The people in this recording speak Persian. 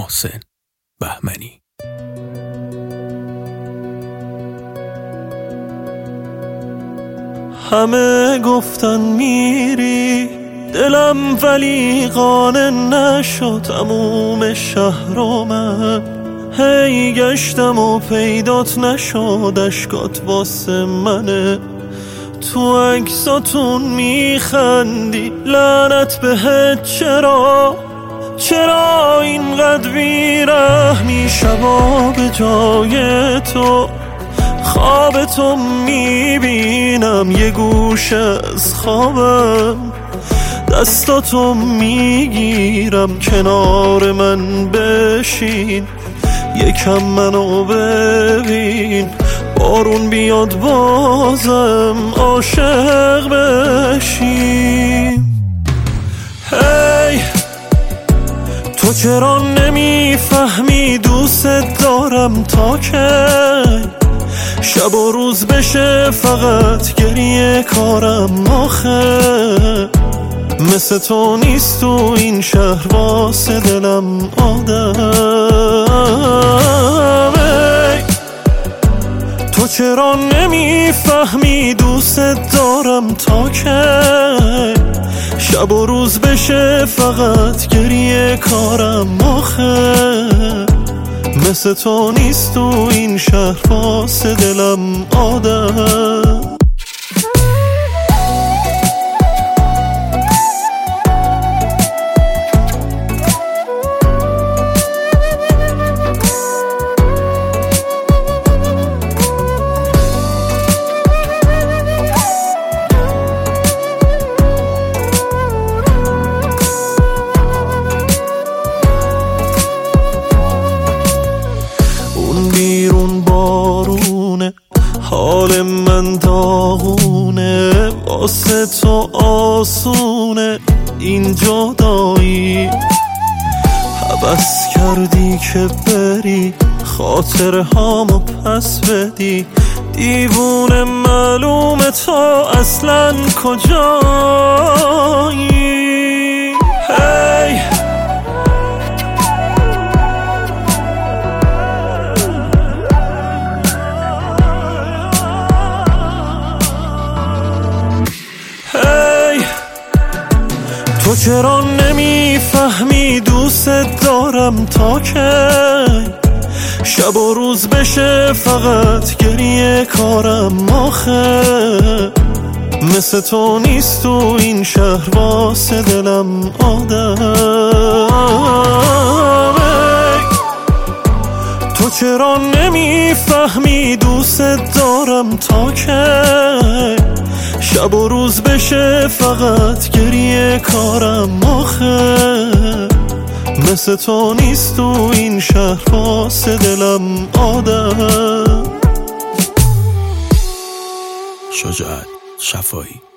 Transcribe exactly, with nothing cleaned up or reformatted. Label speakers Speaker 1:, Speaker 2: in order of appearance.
Speaker 1: محسن بهمنی.
Speaker 2: همه گفتن میری دلم ولی قانع نشد تموم شهر و من هی گشتم و پیدات نشد اشکات واسه منه تو عکساتون میخندی لعنت بهت چرا چرا اینقدر بیرحمی شبا به جای تو خواب تو میبینم یه گوش از خوابم دستاتو میگیرم کنار من بشین یکم منو ببین بارون بیاد بازم عاشق بشیم. هی تو چرا نمیفهمی دوست دارم تا کی شب و روز بشه فقط گریه کارم آخه مثل تو نیست تو این شهر واسه دلم آدم تو چرا نمیفهمی دوست دارم تا کی شب و روز بشه فقط گریه کارم آخه مثل تو نیست تو این شهر واسه دلم آدم. بیرون بارونه حال من داغونه واسه تو آسونه این جدایی حبس کردی که بری خاطر هامو پس بدی دیوونه معلومه تا اصلا کجایی. هی تو چرا نمیفهمی دوست دارم تا کی شب و روز بشه فقط گریه کارم آخه مثل تو نیست تو این شهر واسه دلم آدم تو چرا نمیفهمی دوست دارم تا کی شب و روز بشه فقط گریه کارم آخه مثل تو نیست تو این شهر واسه دلم آدم.
Speaker 1: شجاعت شفایی.